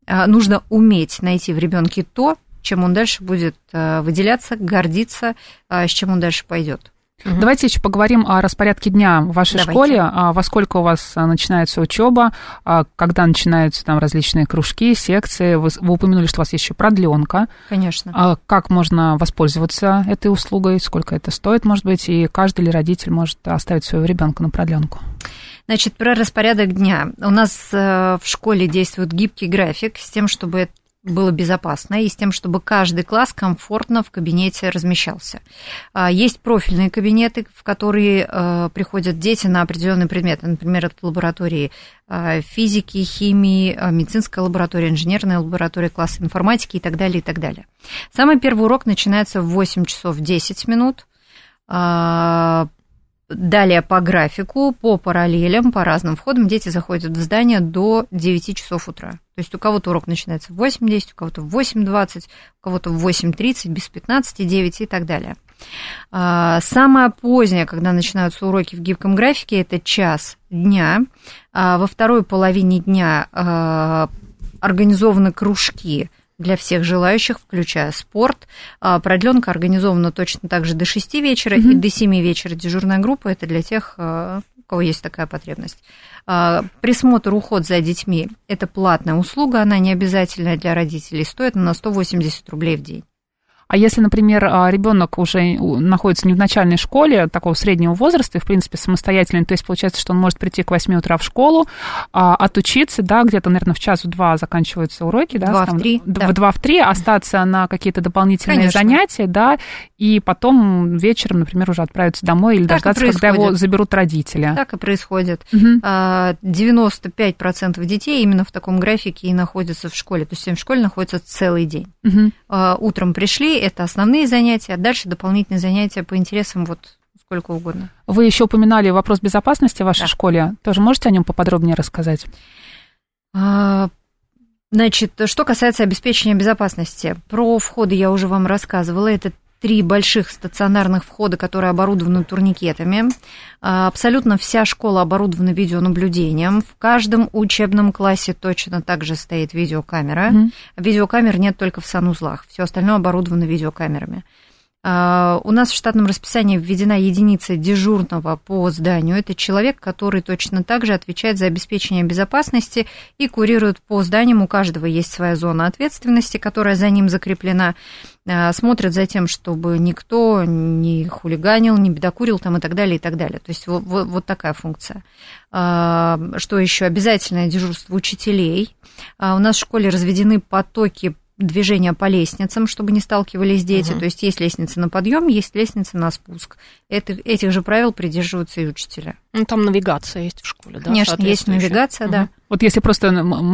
нужно уметь найти в ребенке то, чем он дальше будет выделяться, гордиться, с чем он дальше пойдет. Угу. Давайте еще поговорим о распорядке дня в вашей Давайте. школе. Во сколько у вас начинается учеба, когда начинаются там различные кружки, секции. Вы, вы упомянули, что у вас есть еще продленка. Конечно. Как можно воспользоваться этой услугой, сколько это стоит, может быть, и каждый ли родитель может оставить своего ребенка на продленку? Значит, про распорядок дня. У нас в школе действует гибкий график с тем, чтобы это было безопасно, и с тем, чтобы каждый класс комфортно в кабинете размещался. Есть профильные кабинеты, в которые приходят дети на определенные предметы, например, это лаборатории физики, химии, медицинская лаборатория, инженерная лаборатория, классы информатики и так далее, и так далее. Самый первый урок начинается в восемь часов десять минут. Далее по графику, по параллелям, по разным входам дети заходят в здание до девяти часов утра. То есть у кого-то урок начинается в восемь десять, у кого-то в восемь двадцать, у кого-то в восемь тридцать, без пятнадцати девять и так далее. Самое позднее, когда начинаются уроки в гибком графике, это час дня. Во второй половине дня организованы кружки для всех желающих, включая спорт. Продленка организована точно так же до шести вечера, mm-hmm. и до семи вечера дежурная группа. Это для тех, у кого есть такая потребность. Присмотр, уход за детьми – это платная услуга, она не обязательная для родителей, стоит она сто восемьдесят рублей в день. А если, например, ребенок уже находится не в начальной школе, такого среднего возраста, и, в принципе, самостоятельный, то есть получается, что он может прийти к восьми утра в школу, отучиться, да, где-то, наверное, в час, в два заканчиваются уроки, да, два в три, в да. два в три, остаться на какие-то дополнительные Конечно. занятия, да, и потом вечером, например, уже отправиться домой или так дождаться, когда его заберут родители. Так и происходит. Угу. девяносто пять процентов детей именно в таком графике и находятся в школе, то есть они в школе находятся целый день. Угу. Утром пришли, это основные занятия, а дальше дополнительные занятия по интересам вот сколько угодно. Вы еще упоминали вопрос безопасности в вашей да. школе. Тоже можете о нем поподробнее рассказать? Значит, что касается обеспечения безопасности, про входы я уже вам рассказывала. Это три больших стационарных входа, которые оборудованы турникетами. Абсолютно вся школа оборудована видеонаблюдением. В каждом учебном классе точно так же стоит видеокамера. Mm-hmm. Видеокамер нет только в санузлах. Все остальное оборудовано видеокамерами. У нас в штатном расписании введена единица дежурного по зданию. Это человек, который точно так же отвечает за обеспечение безопасности и курирует по зданиям. У каждого есть своя зона ответственности, которая за ним закреплена. Смотрит за тем, чтобы никто не хулиганил, не бедокурил там и так далее, и так далее. То есть вот, вот, вот такая функция. Что еще? Обязательное дежурство учителей. У нас в школе разведены потоки движения по лестницам, чтобы не сталкивались дети. Uh-huh. То есть есть лестница на подъем, есть лестница на спуск. Это, этих же правил придерживаются и учителя. Ну, там навигация есть в школе, да? Конечно, есть навигация, uh-huh. да. Вот если просто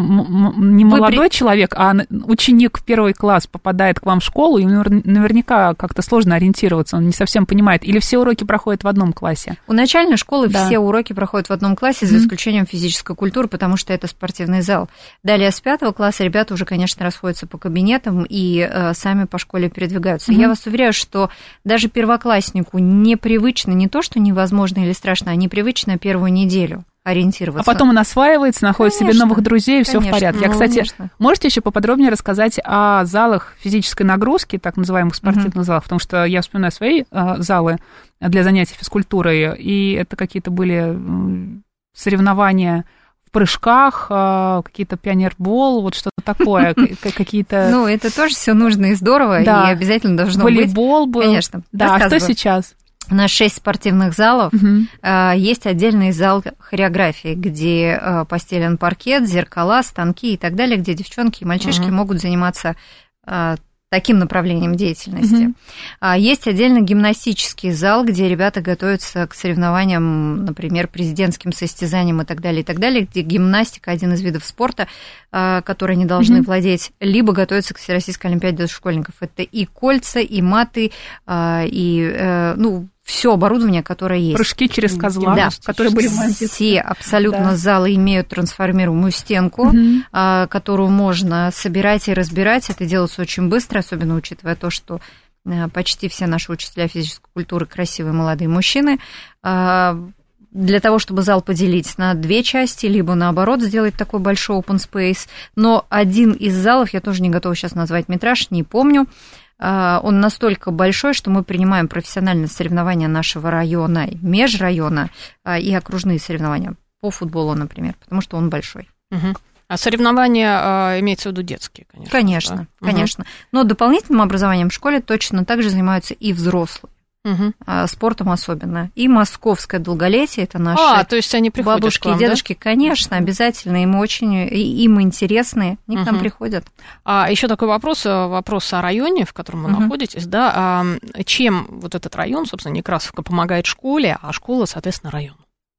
не молодой при... человек, а ученик в первый класс попадает к вам в школу, ему наверняка как-то сложно ориентироваться, он не совсем понимает. Или все уроки проходят в одном классе? У начальной школы да. все уроки проходят в одном классе, за исключением физической культуры, потому что это спортивный зал. Далее с пятого класса ребята уже, конечно, расходятся по кабинетам и э, сами по школе передвигаются. Mm-hmm. Я вас уверяю, что даже первокласснику непривычно, не то, что невозможно или страшно, а непривычно первую неделю ориентироваться. А потом он осваивается, находит конечно, себе новых друзей, все в порядке. Я, ну, кстати, конечно. можете еще поподробнее рассказать о залах физической нагрузки, так называемых спортивных mm-hmm. залах, потому что я вспоминаю свои э, залы для занятий физкультурой, и это какие-то были соревнования в прыжках, э, какие-то пионербол, вот что-то такое, какие-то... Ну, это тоже все нужно и здорово, и обязательно должно быть. Волейбол был. Конечно. Да, а что сейчас? У нас шесть спортивных залов, uh-huh. есть отдельный зал хореографии, где постелен паркет, зеркала, станки и так далее, где девчонки и мальчишки uh-huh. могут заниматься таким направлением деятельности. Uh-huh. Есть отдельно гимнастический зал, где ребята готовятся к соревнованиям, например, президентским состязаниям и так далее, и так далее, где гимнастика один из видов спорта, которые они должны uh-huh. владеть, либо готовятся к Всероссийской олимпиаде школьников. Это и кольца, и маты, и, ну, все оборудование, которое есть. Прыжки через козла, да. которые были в моем детстве. Все абсолютно да. залы имеют трансформируемую стенку, угу. которую можно собирать и разбирать. Это делается очень быстро, особенно учитывая то, что почти все наши учителя физической культуры красивые молодые мужчины. для того, чтобы зал поделить на две части, либо наоборот сделать такой большой open space. Но один из залов, я тоже не готова сейчас назвать метраж, не помню, он настолько большой, что мы принимаем профессиональные соревнования нашего района, межрайона и окружные соревнования по футболу, например, потому что он большой. Угу. А соревнования а, имеется в виду детские, конечно? Конечно, да? конечно. Угу. Но дополнительным образованием в школе точно так же занимаются и взрослые. Угу. Спортом особенно. И московское долголетие, это наши а, то есть они приходят бабушки к вам, и дедушки, да? Конечно, обязательно, им очень, им интересны, они угу. к нам приходят. А еще такой вопрос, вопрос о районе, в котором вы угу. находитесь, да, а чем вот этот район, собственно, Некрасовка, помогает школе, а школа, соответственно, району?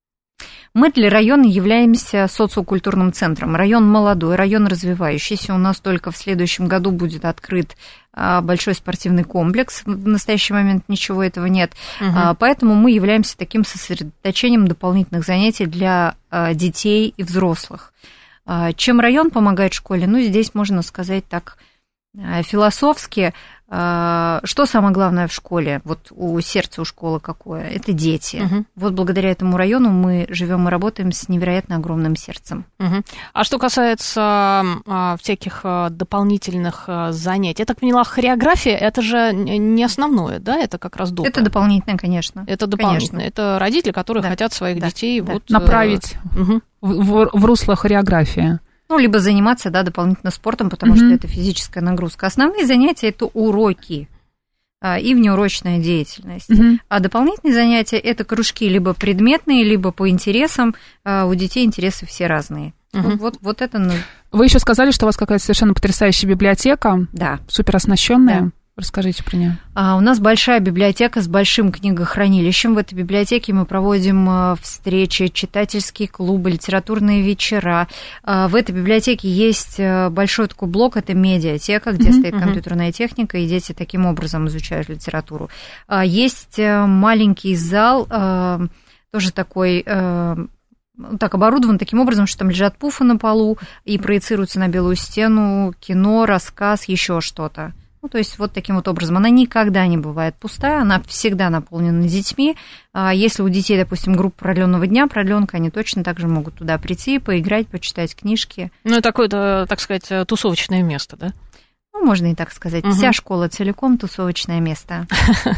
Мы для района являемся социокультурным центром. Район молодой, район развивающийся. У нас только в следующем году будет открыт большой спортивный комплекс. В настоящий момент ничего этого нет. Угу. Поэтому мы являемся таким сосредоточением дополнительных занятий для детей и взрослых. Чем район помогает школе? Ну, здесь можно сказать так философски. Что самое главное в школе? Вот у сердца у школы какое? Это дети. Угу. Вот благодаря этому району мы живем и работаем с невероятно огромным сердцем. Угу. А что касается а, всяких а, дополнительных а, занятий, я так поняла, хореография это же не основное, да? Это как раз доп. Это дополнительное, конечно. Это дополнительное. Конечно. Это родители, которые да. хотят своих да. детей да. вот направить угу. в, в, в русло хореографии. Ну, либо заниматься, да, дополнительно спортом, потому mm-hmm. что это физическая нагрузка. Основные занятия – это уроки а, и внеурочная деятельность. Mm-hmm. А дополнительные занятия – это кружки либо предметные, либо по интересам. А у детей интересы все разные. Mm-hmm. Вот, вот, вот это... Вы еще сказали, что у вас какая-то совершенно потрясающая библиотека. Да. Супер оснащенная. Да. Расскажите про нее. А, у нас большая библиотека с большим книгохранилищем. В этой библиотеке мы проводим встречи, читательские клубы, литературные вечера. А, в этой библиотеке есть большой такой блок, это медиатека, где uh-huh, стоит компьютерная uh-huh. техника, и дети таким образом изучают литературу. А, есть маленький зал, а, тоже такой... А, так оборудован таким образом, что там лежат пуфы на полу и проецируются на белую стену кино, рассказ, еще что-то. Ну, то есть вот таким вот образом. Она никогда не бывает пустая, она всегда наполнена детьми. Если у детей, допустим, группа продленного дня, продленка, они точно так же могут туда прийти, поиграть, почитать книжки. Ну, такое-то, так сказать, тусовочное место, да? Ну, можно и так сказать. Угу. Вся школа целиком тусовочное место.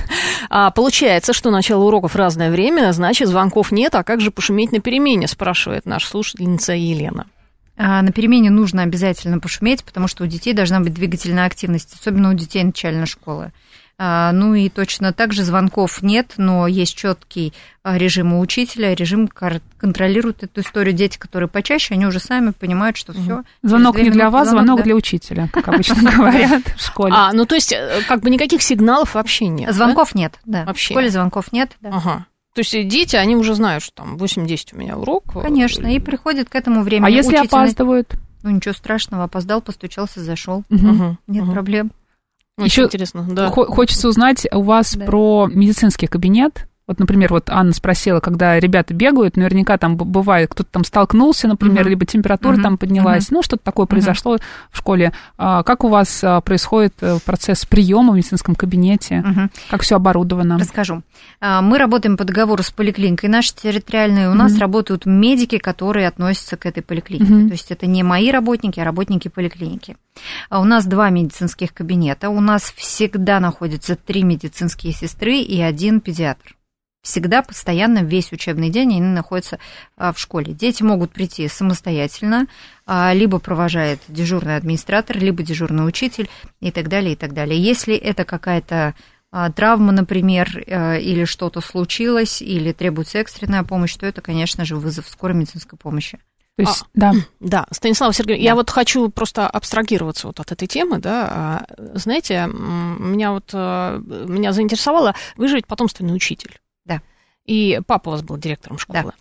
А получается, что начало уроков в разное время, значит, звонков нет, а как же пошуметь на перемене, спрашивает наша слушательница Елена. На перемене нужно обязательно пошуметь, потому что у детей должна быть двигательная активность, особенно у детей начальной школы. Ну и точно так же звонков нет, но есть четкий режим у учителя, режим контролирует эту историю. Дети, которые почаще, они уже сами понимают, что все. Звонок не для вас, звонок, звонок да. для учителя, как обычно говорят в школе. А, ну то есть как бы никаких сигналов вообще нет. Звонков да? нет, да. Вообще. В школе звонков нет, да. Ага. То есть дети, они уже знают, что там восемь-десять у меня урок. Конечно, и приходят к этому времени. А если учитель... опаздывают? Ну, ничего страшного, опоздал, постучался, зашел. Угу. Нет угу. проблем. Очень интересно, да. Хочется узнать у вас да. про медицинский кабинет. Вот, например, вот Анна спросила, когда ребята бегают, наверняка там бывает, кто-то там столкнулся, например, uh-huh. либо температура uh-huh. там поднялась, uh-huh. ну, что-то такое uh-huh. произошло в школе. А как у вас происходит процесс приема в медицинском кабинете? Uh-huh. Как все оборудовано? Расскажу. Мы работаем по договору с поликлиникой нашей территориальной. У uh-huh. нас работают медики, которые относятся к этой поликлинике. Uh-huh. То есть это не мои работники, а работники поликлиники. У нас два медицинских кабинета. У нас всегда находятся три медицинские сестры и один педиатр. Всегда, постоянно, весь учебный день они находятся в школе. Дети могут прийти самостоятельно, либо провожает дежурный администратор, либо дежурный учитель и так далее, и так далее. Если это какая-то травма, например, или что-то случилось, или требуется экстренная помощь, то это, конечно же, вызов скорой медицинской помощи. То есть, а, да. Да, Станислава Сергеевна, да. я вот хочу просто абстрагироваться вот от этой темы, да. Знаете, меня вот меня заинтересовало, вы же ведь потомственный учитель. Да. И папа у вас был директором школы. Да.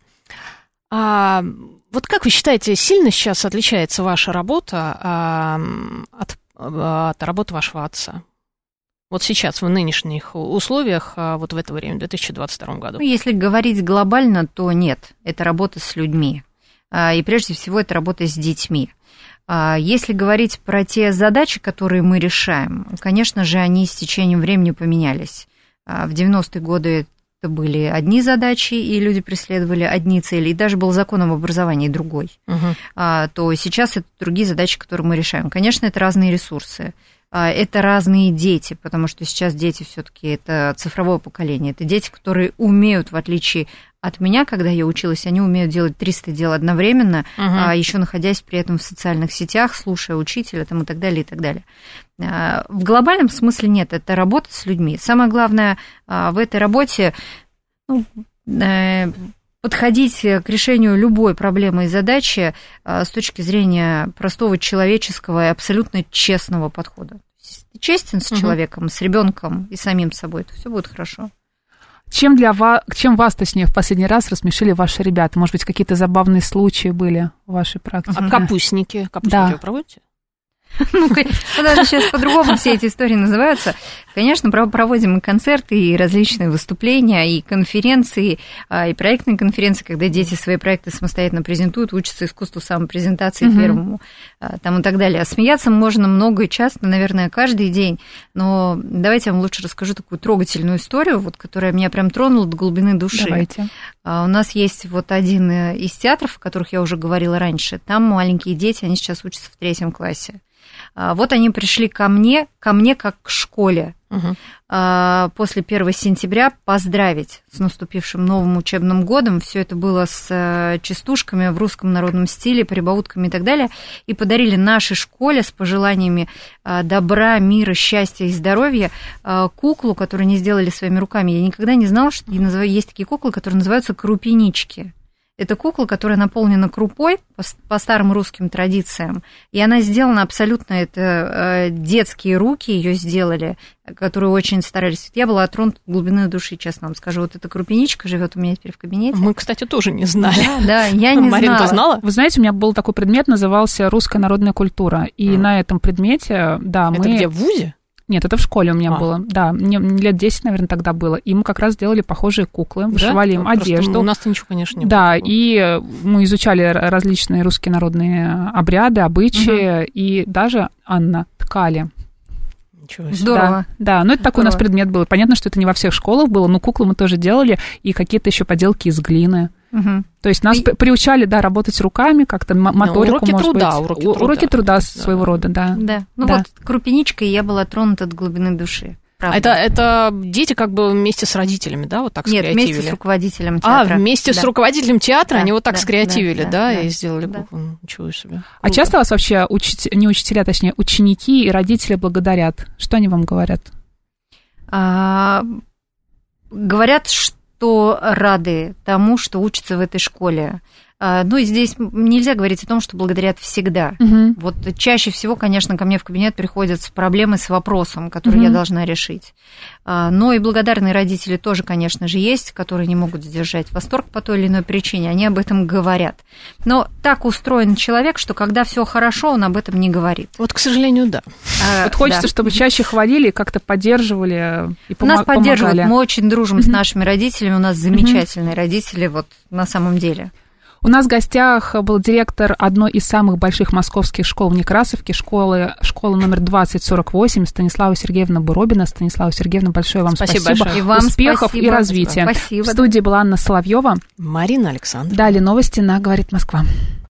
А, вот как вы считаете, сильно сейчас отличается ваша работа а, от, от работы вашего отца? Вот сейчас, в нынешних условиях, вот в это время, в две тысячи двадцать втором году. Ну, если говорить глобально, то нет. Это работа с людьми. И прежде всего, это работа с детьми. Если говорить про те задачи, которые мы решаем, конечно же, они с течением времени поменялись. В девяностые годы это были одни задачи, и люди преследовали одни цели, и даже был закон об образовании другой, угу. а, то сейчас это другие задачи, которые мы решаем. Конечно, это разные ресурсы, а, это разные дети, потому что сейчас дети все-таки это цифровое поколение, это дети, которые умеют, в отличие от меня, когда я училась, они умеют делать триста дел одновременно, угу. а еще находясь при этом в социальных сетях, слушая учителя там, и так далее, и так далее. В глобальном смысле нет, это работа с людьми. Самое главное в этой работе ну, подходить к решению любой проблемы и задачи с точки зрения простого человеческого и абсолютно честного подхода. Если ты честен с человеком, угу. с ребенком и самим собой, то все будет хорошо. Чем, для вас, чем вас, точнее, в последний раз рассмешили ваши ребята? Может быть, какие-то забавные случаи были в вашей практике? А капустники? Капустники да. вы проводите? Ну, даже сейчас по-другому все эти истории называются. Конечно, проводим и концерты, и различные выступления, и конференции, и проектные конференции, когда дети свои проекты самостоятельно презентуют, учатся искусству самопрезентации uh-huh. первому, там и так далее. А смеяться можно много и часто, наверное, каждый день. Но давайте я вам лучше расскажу такую трогательную историю, вот, которая меня прям тронула до глубины души. Давайте. У нас есть вот один из театров, о которых я уже говорила раньше. Там маленькие дети, они сейчас учатся в третьем классе. Вот они пришли ко мне, ко мне как к школе uh-huh. после первого сентября поздравить с наступившим новым учебным годом. Все это было с частушками в русском народном стиле, прибаутками и так далее. И подарили нашей школе с пожеланиями добра, мира, счастья и здоровья куклу, которую они сделали своими руками. Я никогда не знала, что есть такие куклы, которые называются крупинички. Это кукла, которая наполнена крупой по, по старым русским традициям, и она сделана абсолютно, это э, детские руки ее сделали, которые очень старались. Я была тронута до глубины души, честно вам скажу. Вот эта крупиничка живет у меня теперь в кабинете. Мы, кстати, тоже не знали. Да, да, я не Марина, знала. Ты знала? Вы знаете, у меня был такой предмет, назывался «Русская народная культура», и mm. на этом предмете, да, это мы... где, в ВУЗе? Нет, это в школе у меня а. было. Да, мне лет десять, наверное, тогда было. И мы как раз делали похожие куклы, вышивали да? им Просто одежду. У нас-то ничего, конечно, не было. Да, и мы изучали различные русские народные обряды, обычаи, угу. и даже, Анна, ткали. Ничего себе. Здорово. Да, да, ну это Здорово. Такой у нас предмет был. Понятно, что это не во всех школах было, но куклы мы тоже делали, и какие-то еще поделки из глины. Угу. То есть нас и... приучали, да, работать руками, как-то моторику, уроки может труда, быть. Уроки труда, уроки труда да. своего рода, да. Да, ну да. Вот крупиничкой я была тронута до глубины души. Правда. Это, это дети как бы вместе с родителями, да, вот так Нет, скреативили? Нет, вместе с руководителем театра. А, вместе да. с руководителем театра да, они вот так да, скреативили, да, да, да, и сделали да. куклу. Ничего себе. Круто. А часто вас вообще, учить, не учителя, точнее, ученики и родители благодарят? Что они вам говорят? А, говорят, что рады тому, что учатся в этой школе. Ну, и здесь нельзя говорить о том, что благодарят всегда. Uh-huh. Вот чаще всего, конечно, ко мне в кабинет приходят с проблемой, с вопросом, который uh-huh. я должна решить. Но и благодарные родители тоже, конечно же, есть, которые не могут сдержать восторг по той или иной причине, они об этом говорят. Но так устроен человек, что когда все хорошо, он об этом не говорит. Вот, к сожалению, да. А, вот хочется, да. чтобы чаще хвалили, как-то поддерживали и пом- Нас поддерживают, помогали. Мы очень дружим uh-huh. с нашими родителями, у нас замечательные uh-huh. родители, вот на самом деле. У нас в гостях был директор одной из самых больших московских школ в Некрасовке, школы, школа номер двадцать сорок восемь, Станислава Сергеевна Буробина. Станислава Сергеевна, большое вам спасибо. Спасибо большое. И вам успехов спасибо. И развития. Спасибо. В студии была Анна Соловьева. Марина Александровна. Далее новости на «Говорит Москва».